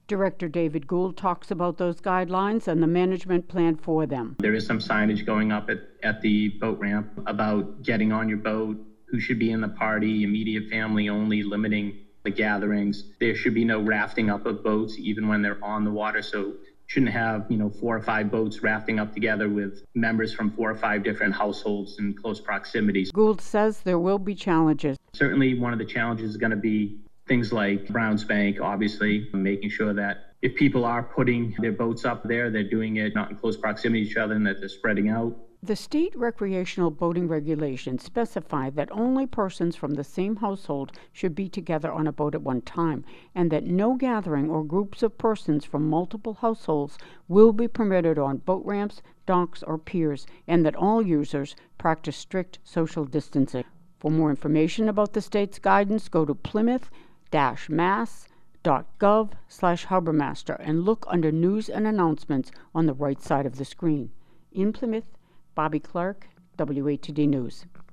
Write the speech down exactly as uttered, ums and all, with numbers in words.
Director David Gould talks about those guidelines and the management plan for them. There is some signage going up at, at the boat ramp about getting on your boat, who should be in the party, immediate family only, limiting the gatherings. There should be no rafting up of boats even when they're on the water. So shouldn't have, you know, four or five boats rafting up together with members from four or five different households in close proximity. Gould says there will be challenges. Certainly one of the challenges is going to be things like Browns Bank, obviously, making sure that if people are putting their boats up there, they're doing it not in close proximity to each other and that they're spreading out. The state recreational boating regulations specify that only persons from the same household should be together on a boat at one time, and that no gathering or groups of persons from multiple households will be permitted on boat ramps, docks, or piers, and that all users practice strict social distancing. For more information about the state's guidance, go to plymouth dash mass dot gov slash harbormaster and look under News and Announcements on the right side of the screen. In Plymouth, Bobby Clark, W A T D News.